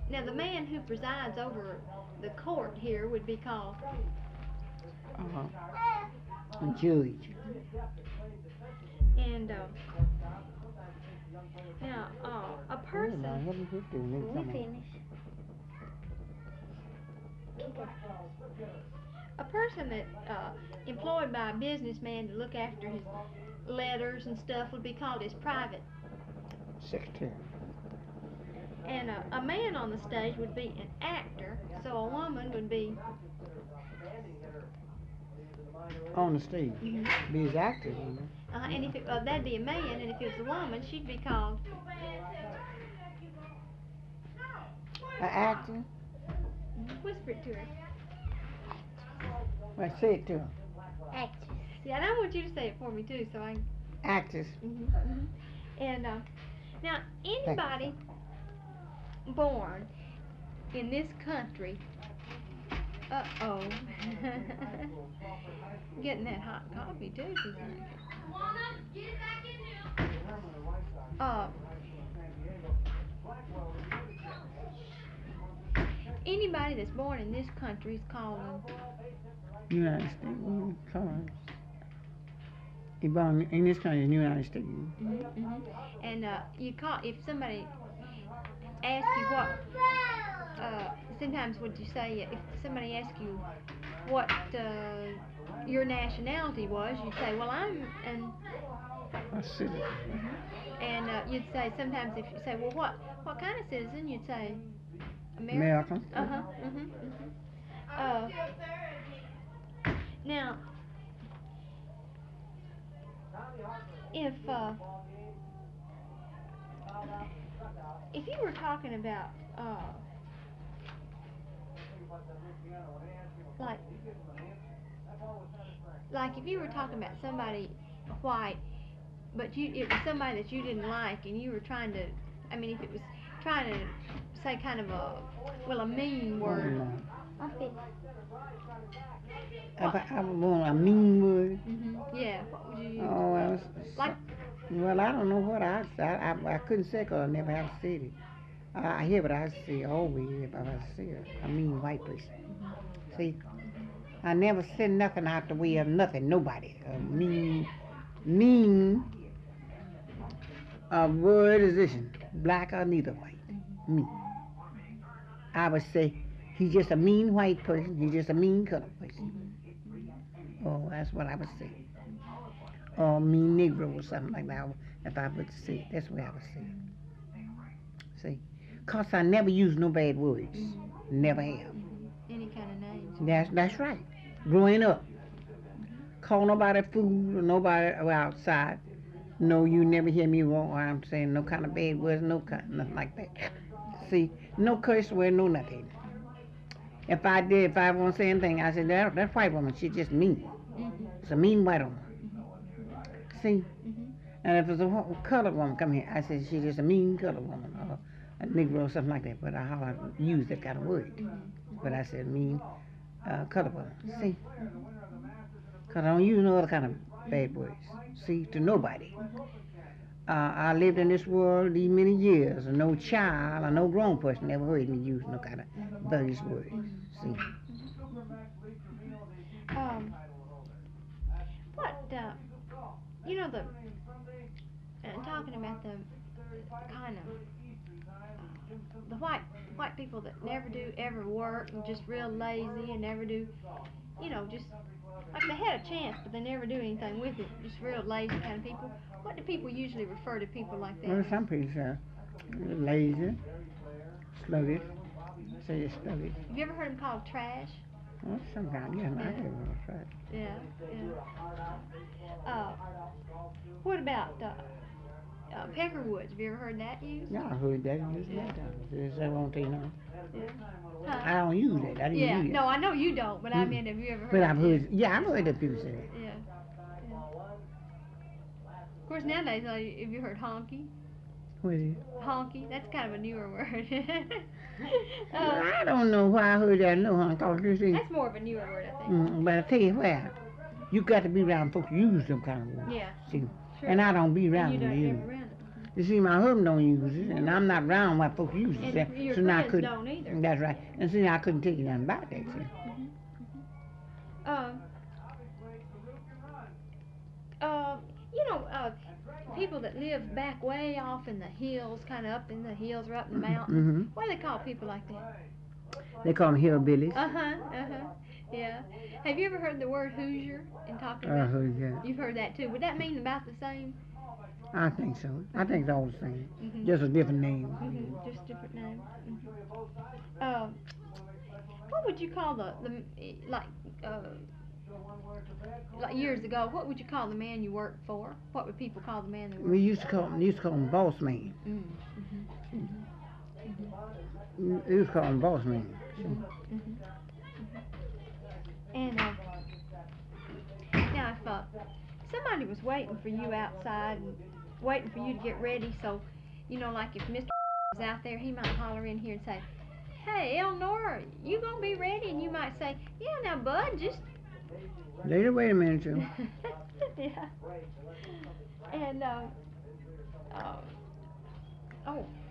Now, the man who presides over the court here would be called Judge. and now a person. We finished. A person that employed by a businessman to look after his letters and stuff would be called his private. Secretary. And a man on the stage would be an actor, so a woman would be. On the stage. Mm-hmm. Be his actor, And if that'd be a man, and if it was a woman, she'd be called. An actor? Whisper it to her. Well, say it to him. Actress. Yeah, and I want you to say it for me too, so I. Actors. And now anybody born in this country. Uh-oh. Getting that hot coffee too, Suzanne. Anybody that's born in this country is called United States. You born in this country, in the United States. And you call if somebody asks you what. Sometimes would you say if somebody asks you what your nationality was, you'd say, well, I'm an. A citizen. And you'd say sometimes if you say, well, what kind of citizen? You'd say American. Now, if you were talking about like if you were talking about somebody white, but it was somebody that you didn't like, and you were trying to, I mean, if it was trying to say kind of a mean word. I'm finished. I want a mean word. Yeah, what would you use? Oh, like. Well, I don't know what I couldn't say because I never have said it. I hear what I say always if I say it. I mean white person. See, I never said nothing out the way of nothing, nobody. Mean word is this, black or neither white. Me. I would say he's just a mean white person, he's just a mean colored person. Oh, that's what I would say. Or mean Negro or something like that, if I would say it. That's what I would say. See? Because I never use no bad words. Never have. Any kind of names. That's right. Growing up. Call nobody fool or nobody outside. No, you never hear me wrong. I'm saying no kind of bad words, nothing like that. See? No curse word, no nothing. If I want to say anything, I said, that white woman, she's just mean. It's a mean white woman. See? And if it's a colored woman come here, I said she's just a mean colored woman or a Negro or something like that. But I hardly use that kind of word. But I said mean colored woman. See? Because I don't use no other kind of bad words. See? To nobody. I lived in this world these many years, and no child or no grown person ever heard me use no kind of those words. See? You know talking about the kind of the white people that never do ever work and just real lazy and never do, just like they had a chance but they never do anything with it. Just real lazy kind of people. What do people usually refer to people like that? Well, some people say lazy, sluggish. Say it's sluggish. Have you ever heard them called trash? Well, sometimes, yeah, I heard them trash. Yeah. What about peckerwoods? Have you ever heard that used? Yeah, I heard that used many times. Is that won't you know? Yeah. Huh? I don't use that. I didn't use it. No, I know you don't, but I mean, have you ever heard? But I've heard. Yeah, I've heard that people say that. Yeah. Of course, nowadays, have you heard honky? What is it? Honky. That's kind of a newer word. I don't know why I heard that. No, honky. That's more of a newer word, I think. But I tell you what, you got to be around folks who use them kind of words. Yeah. See, Sure. and I don't be around you them. don't ever around You see, my husband don't use it, and I'm not around white folks use it. And your so now I friends couldn't. don't either. That's right. And see, I couldn't tell you nothing about that. See. Um, you know, people that live back way off in the hills, kind of up in the hills or up in the mountains. Mm-hmm. What do they call people like that? They call them hillbillies. Yeah. Have you ever heard the word Hoosier in talking about? Yeah. You've heard that too. Would that mean about the same? I think so. I think it's all the same. Mhm. Just a different name. Just different name. What would you call the like years ago? What would you call the man you worked for? What would people call the man they worked? We used to call him boss man. We used to call him boss man. And now if somebody was waiting for you outside and waiting for you to get ready, so you know, like if Mr. was out there, he might holler in here and say, "Hey, Elnora, you gonna be ready?" And you might say, "Yeah, now, bud, just." Wait a minute, Joe. Yeah. And